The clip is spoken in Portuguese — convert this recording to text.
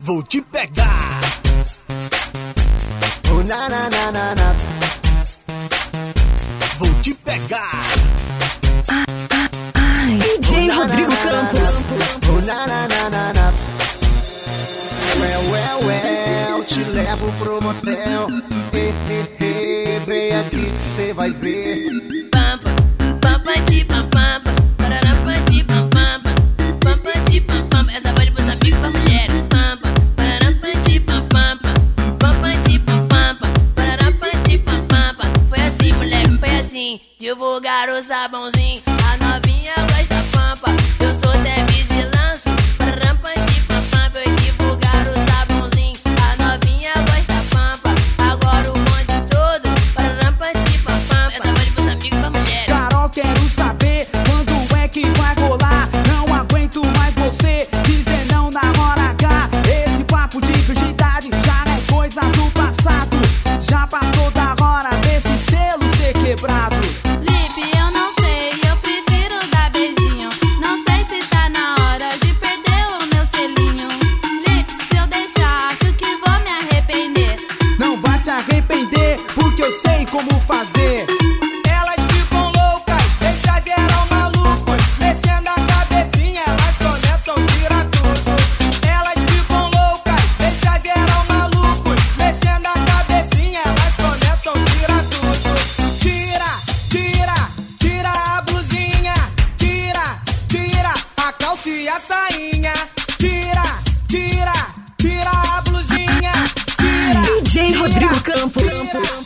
Vou te pegar. Oh, na na na na na. Vou te pegar. DJ Rodrigo Campos. Oh, na na na na na. Well, te levo pro motel. Vem aqui que cê vai ver. Pampa, pampa de pampampa, pararampa de pampampa, pampa de pampampa. Essa voz pros amigos, pra mulher. Pampa, pararampa de pampampa, pampa de pampampa, pararampa de pampampa. Foi assim, moleque, foi assim. Divulgar o sabãozinho, a novinha gosta pampa. Eu sou Tevis e lanço, pararampa de pampampa. Eu divulgar o sabãozinho, a novinha gosta pampa. Agora o monte todo, pararampa de pampampa. Essa voz pros amigos, pra mulher. Carol, quero saber quando é que vai rolar. Não aguento mais você dizer não na hora H. Esse papo de virgindade já é coisa do passado. Já passou da hora desse selo ser quebrado. Lipe, eu não sei, eu prefiro dar beijinho. Não sei se tá na hora de perder o meu selinho. Lipe, se eu deixar, acho que vou me arrepender. Não vai se arrepender, porque eu sei como fazer. Elas ficam loucas, deixa geral maluco. Mexendo a cabecinha, elas começam a tirar tudo. Elas ficam loucas, deixa geral maluco. Mexendo a cabecinha, elas começam a tirar tudo. Tira a blusinha. Tira a calça e a sainha. Tira a blusinha. DJ Rodrigo Campos.